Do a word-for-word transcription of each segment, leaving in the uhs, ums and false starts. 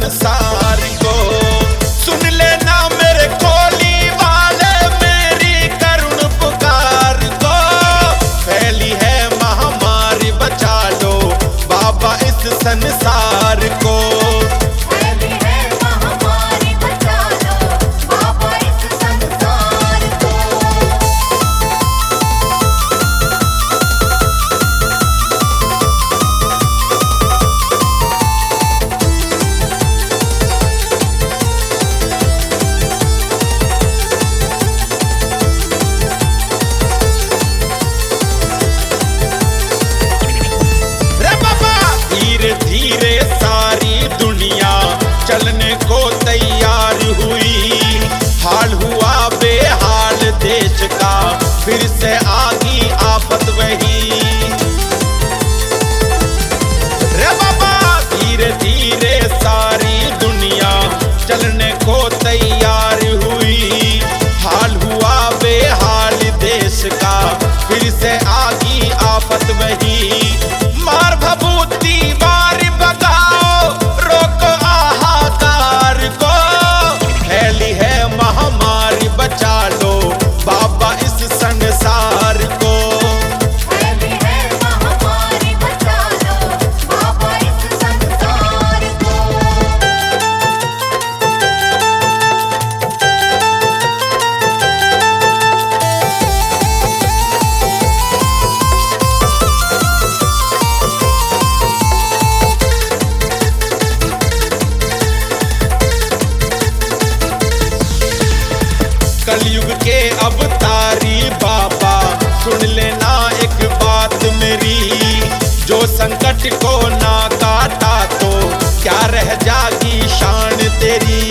संसार को। सुन लेना मेरे कोली वाले मेरी करुण पुकार को। फैली है महामारी बचा लो बाबा इस संसार को। धीरे सारी दुनिया चलने को तैयार हुई। हाल हुआ बेहाल देश का फिर से आगी आफत वही। रे बाबा धीरे धीरे सारी दुनिया चलने को तैयार हुई। हाल हुआ बेहाल देश का फिर से आगी आफत वही। मार भभूति मार भगाओ रोको हाहाकार को। फैली है महामारी बचा लो बाबा इस संसार को। फैली है महामारी बचा लो बाबा इस संसार को। कलयुग के अवतारी बाबा सुन लेना एक बात मेरी। जो संकट को ना काटा तो क्या रह जागी शान तेरी।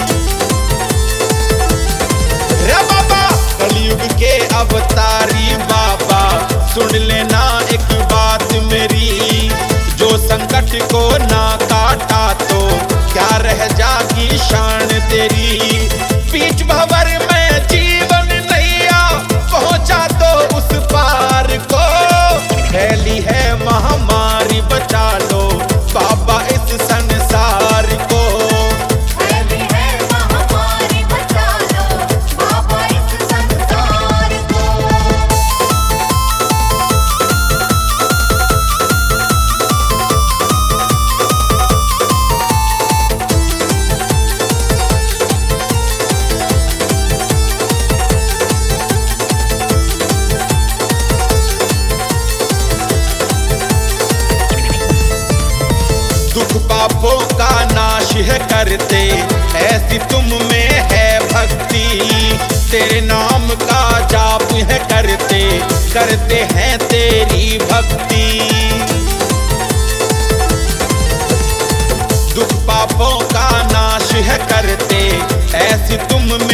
रे बाबा कलयुग के अवतारी बाबा सुन लेना एक बात मेरी। जो संकट को ना काटा तो क्या रह जागी शान तेरी। बीच भंवर में जीवन नैया पहुंचा तो उस पार को। फैली है महामारी बचा लो बाबा इस संसार को। फैली है महामारी बचा लो बाबा इस संसार को। दुख पापों का नाश है करते ऐसी तुम में है भक्ति। तेरे नाम का जाप है करते करते हैं तेरी भक्ति। दुख पापों का नाश है करते ऐसी तुम